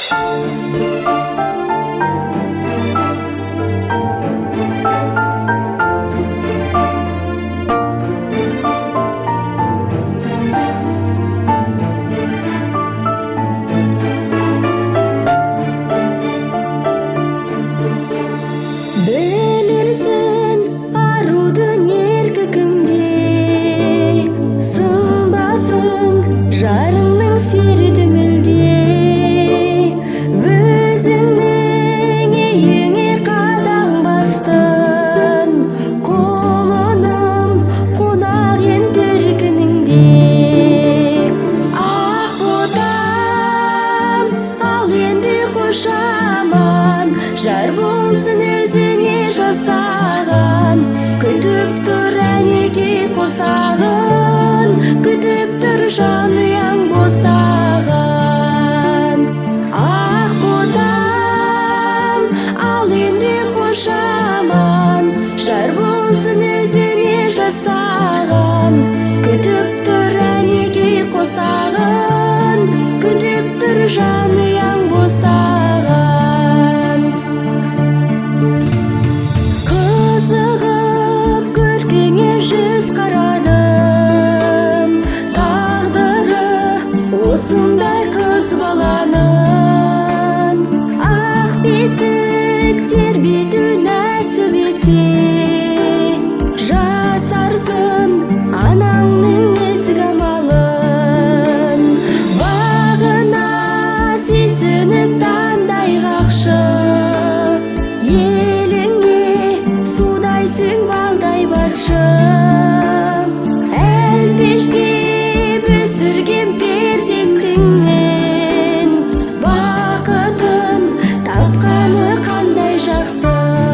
Білерсің арудың еркі кімде, сынбасың жарыңның серті мүлде. Өзіңнің үйіңе қадам бастың, құлыным қонақ ен төркініңде. Ақ ботам, ал енді қошаман, жар болсын өзіңе жасаған. Күтіп тұр әнеки қосағын, күтіп тұр жанұяң босаған. Ақ ботам, ал енді қошаман, жар болсын өзіңе жасаған. Күтіп тұр әнеки қосағын, күтіп тұр жанұяң босаған. Қызығып көркіңе жүз қарадым, тағдыры осындай қыз баланың. Ақ бесік тербету нәсіп етсе, жасарсың анаңның ізгі амалын. Бағына сүйсініп таңдай қақшы, еліңе судайсың балдай батшы. Әлпештеп өсірген перзентіңнен бақытын тапқаны қандай жақсы.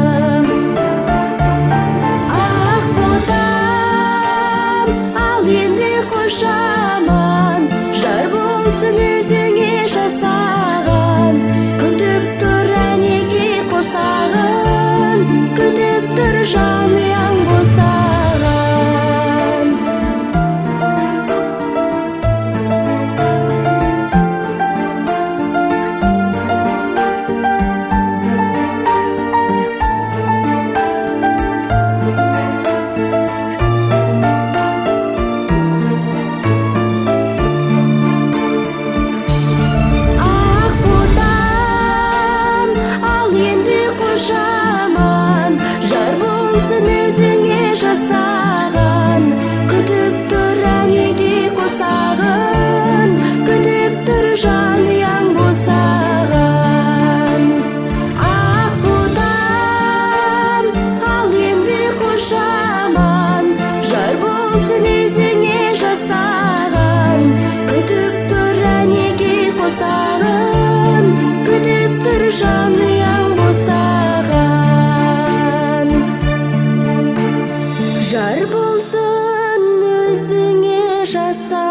Ақ ботам, ал енді қошаман, жар болсын өзіңе жасаған. Күтіп тұр әнеки қосағын, күтіп тұр жанұяң босаған. Ақ ботам, ал енді қошаман, жар болсын өзіңе жасаған. Күтіп тұр әнеки қосағын, күтіп тұр жанұяң босаған. Ақ ботам, ал енді қошаман, жар болсын өзіңе жасаған. Күтіп тұр әнеки қосағын, күтіп тұр жанұяң босаған. Жар болсын өзіңе жасаған.